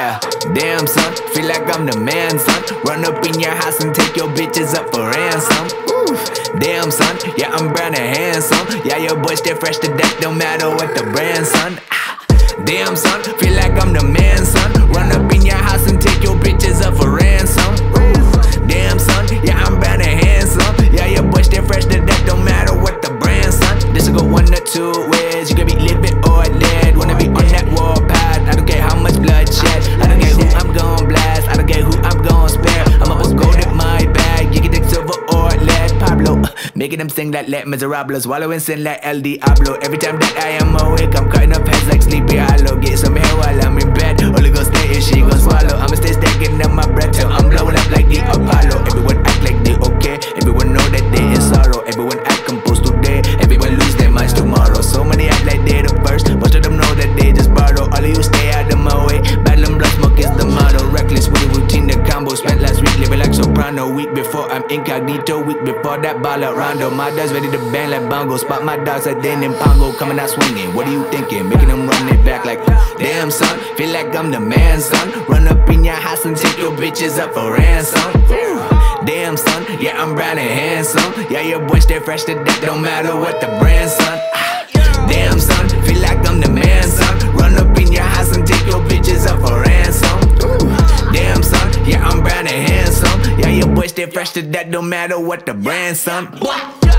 Yeah, damn son, feel like I'm the man, son. Run up in your house and take your bitches up for ransom. Damn son, yeah I'm brown and handsome. Yeah your boy stay fresh to death, don't matter what the brand, son. Damn son, feel like I'm the man, son. Run up in your house and take your bitches up for ransom. Damn son, yeah I'm brown and handsome. Yeah your boy stay fresh to death, don't matter what the brand, son. This will go one or two ways, you can be living or dead. Wanna be on that warpath, I don't care how much bloodshed. I don't care who I'm gon' blast, I don't care who I'm gon' spare. I'm almost gold in my bag, you can take silver or lead. Pablo, making them sing like Les Miserables, wallowing sin like El Diablo. Every time that I am awake, I'm cutting up heads like Sleepy Hollow. Get some hair while I'm in bed, Holy Ghost stay and she gon' swallow. I'ma stay stacking up my breath till I'm blowing up like the Apollo. Everyone act like they okay, everyone know that they in sorrow. Everyone act composed today, everyone lose their minds tomorrow. So many act like they the first, most of them know that they just borrow. All of you stay out of my way, battle and blood smoke is the motto. Reckless with the routine, the combo. Spent last week living like soprano. Week before I'm incognito, week before that ball at Rondo. My dad's ready to bang like bongo. Spot my dogs at Den and Pongo, coming out swinging. What are you thinking? Making them run it back like, damn son, feel like I'm the man, son. Run up in your house and take your bitches up for ransom. Damn son, yeah I'm brown and handsome. Yeah your boy stay fresh to death, don't matter what the brand, son. Damn son, feel like I'm the man, son. Run up in your house and take your bitches up for ransom. Damn son, yeah I'm brown and handsome. Yeah your boy stay fresh to death, don't matter what the brand, son.